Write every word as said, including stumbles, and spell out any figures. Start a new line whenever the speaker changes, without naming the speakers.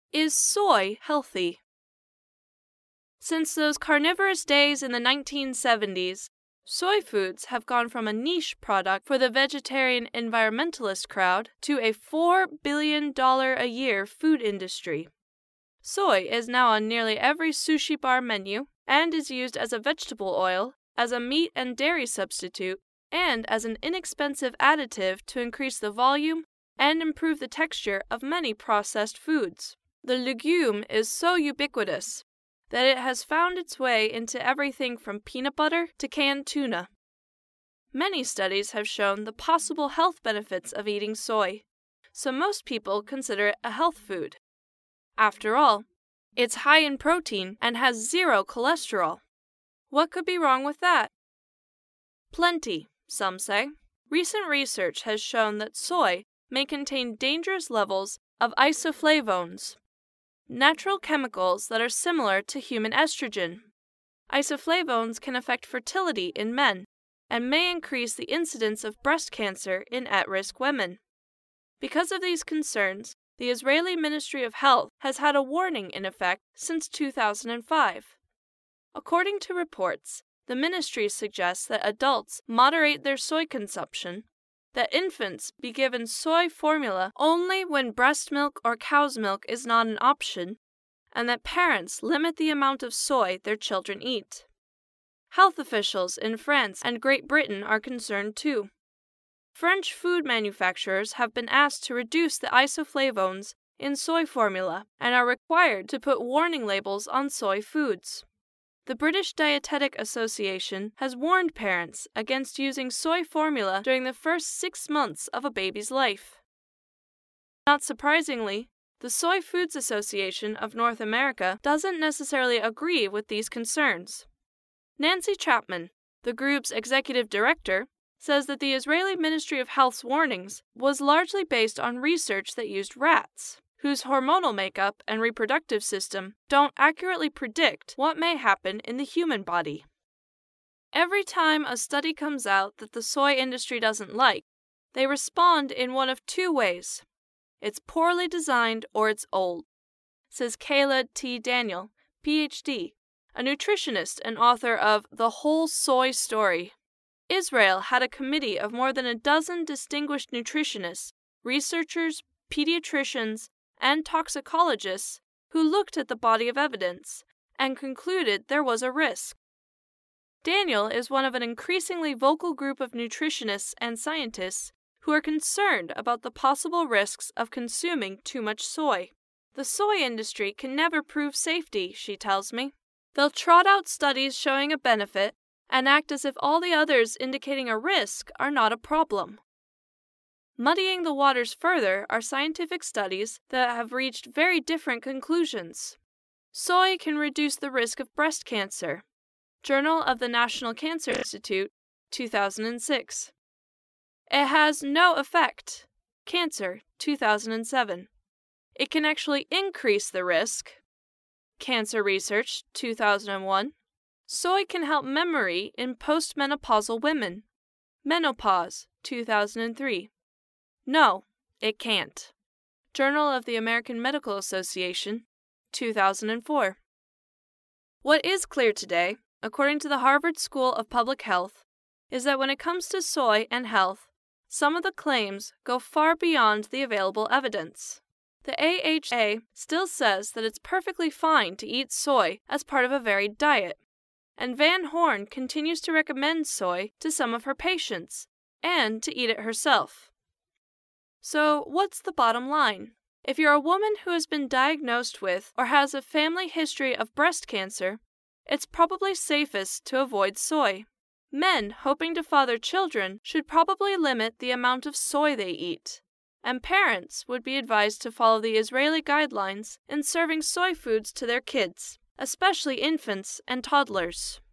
Is soy healthy? Since those carnivorous days in the nineteen seventies, soy foods have gone from a niche product for the vegetarian environmentalist crowd to a four billion dollars a year food industry. Soy is now on nearly every sushi bar menu and is used as a vegetable oil, as a meat and dairy substitute, and as an inexpensive additive to increase the volume and improve the texture of many processed foods. The legume is so ubiquitous that it has found its way into everything from peanut butter to canned tuna. Many studies have shown the possible health benefits of eating soy, so most people consider it a health food. After all, it's high in protein and has zero cholesterol. What could be wrong with that? Plenty, some say. Recent research has shown that soy may contain dangerous levels of isoflavones, natural chemicals that are similar to human estrogen. Isoflavones can affect fertility in men and may increase the incidence of breast cancer in at-risk women. Because of these concerns, the Israeli Ministry of Health has had a warning in effect since two thousand five. According to reports, the ministry suggests that adults moderate their soy consumption, that infants be given soy formula only when breast milk or cow's milk is not an option, and that parents limit the amount of soy their children eat. Health officials in France and Great Britain are concerned too. French food manufacturers have been asked to reduce the isoflavones in soy formula and are required to put warning labels on soy foods. The British Dietetic Association has warned parents against using soy formula during the first six months of a baby's life. Not surprisingly, the Soy Foods Association of North America doesn't necessarily agree with these concerns. Nancy Chapman, the group's executive director, says that the Israeli Ministry of Health's warnings was largely based on research that used rats, whose hormonal makeup and reproductive system don't accurately predict what may happen in the human body. Every time a study comes out that the soy industry doesn't like, they respond in one of two ways. It's poorly designed or it's old, says Kayla T. Daniel, P H D, a nutritionist and author of The Whole Soy Story. Israel had a committee of more than a dozen distinguished nutritionists, researchers, pediatricians, and toxicologists who looked at the body of evidence and concluded there was a risk. Daniel is one of an increasingly vocal group of nutritionists and scientists who are concerned about the possible risks of consuming too much soy. The soy industry can never prove safety, she tells me. They'll trot out studies showing a benefit and act as if all the others indicating a risk are not a problem. Muddying the waters further are scientific studies that have reached very different conclusions. Soy can reduce the risk of breast cancer. Journal of the National Cancer Institute, two thousand six. It has no effect. Cancer, two thousand seven. It can actually increase the risk. Cancer Research, two thousand one. Soy can help memory in postmenopausal women. Menopause, two thousand three. No, it can't. Journal of the American Medical Association, two thousand four. What is clear today, according to the Harvard School of Public Health, is that when it comes to soy and health, some of the claims go far beyond the available evidence. The A H A still says that it's perfectly fine to eat soy as part of a varied diet, and Van Horn continues to recommend soy to some of her patients, and to eat it herself. So, what's the bottom line? If you're a woman who has been diagnosed with or has a family history of breast cancer, it's probably safest to avoid soy. Men hoping to father children should probably limit the amount of soy they eat, and parents would be advised to follow the Israeli guidelines in serving soy foods to their kids, especially infants and toddlers.